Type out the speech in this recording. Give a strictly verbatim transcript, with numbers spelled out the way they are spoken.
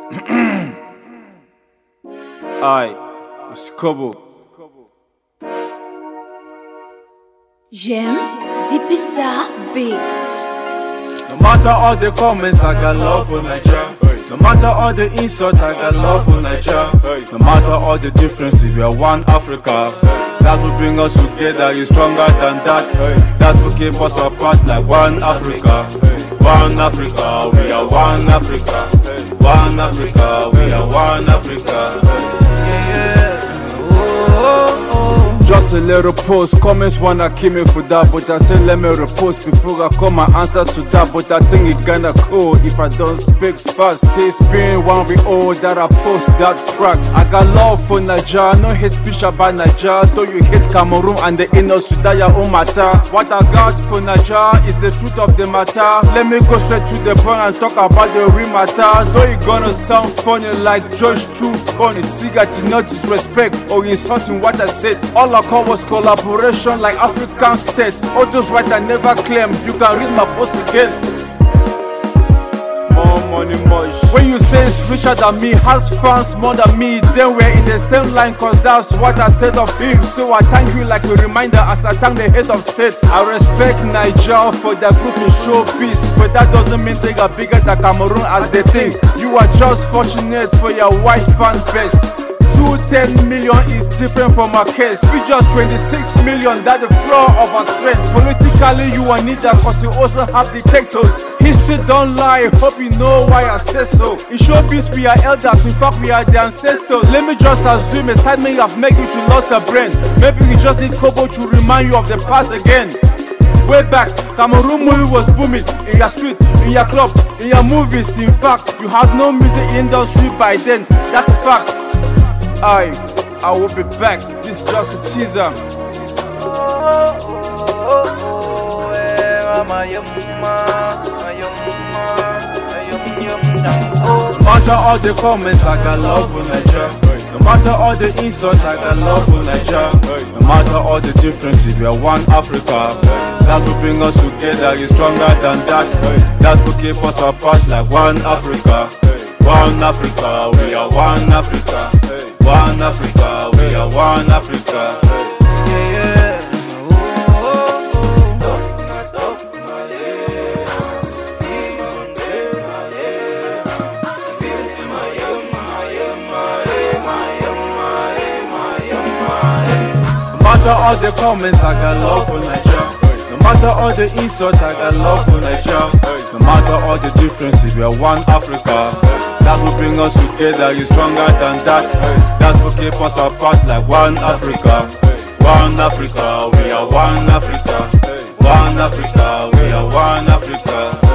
Aye, it's Kobo. J'aime Deep Star Beats. No matter all the comments, I got love for Nigeria. No matter all the insults, I got love for Nigeria. No matter all the differences, we are one Africa. That will bring us together, is stronger than that. That will keep us apart like one Africa. One Africa, we are one Africa. One Africa, we are one Africa. Yeah, yeah. Oh, oh, oh. Just a little post, comments wanna kill me for that, but I said let me repost before I come and answer to that. But I think it kinda cool if I don't speak fast. Say it's been one week old that I post that track. I got love for Nigeria, no hate speech about Nigeria. Though you hate Cameroon and the industry, that your own matter. What I got for Nigeria is the truth of the matter. Let me go straight to the point and talk about the real matter. Though it gonna sound funny like George too funny, see that you not disrespect or insulting what I said. All I call was collaboration like African state. All those rights I never claim, you can read my post again. More money, much. When you say it's richer than me, has fans more than me, then we're in the same line, cause that's what I said of him. So I thank you like a reminder as I thank the head of state. I respect Nigeria for their group in showbiz, but that doesn't mean they are bigger than Cameroon as they think. You are just fortunate for your white fan base. two ten million is different from our case. We just twenty-six million, that's the floor of our strength. Politically you are neither, cause you also have dictators. History don't lie, hope you know why I say so. In showbiz we are elders, in fact we are the ancestors. Let me just assume a side may have made you to lose your brain. Maybe we just need Kobo to remind you of the past again. Way back, Cameroon movie was booming in your street, in your club, in your movies. In fact, you had no music industry by then, that's a fact. I, I will be back. This is just a teaser. No matter all the comments, I got love for Nigeria. No matter all the insults, I got love for Nigeria. No matter all the differences, we are one Africa. That will bring us together, is stronger than that. That will keep us apart like one Africa. One Africa, we are one Africa. One Africa, we are one Africa. Yeah, yeah. No matter all the comments, I got love for Nigeria. No matter all the insults, I got love for Nigeria. No matter all the differences, we are one Africa. That will bring us together, is stronger than that. That will keep us apart like one Africa. One Africa, we are one Africa. One Africa, we are one Africa.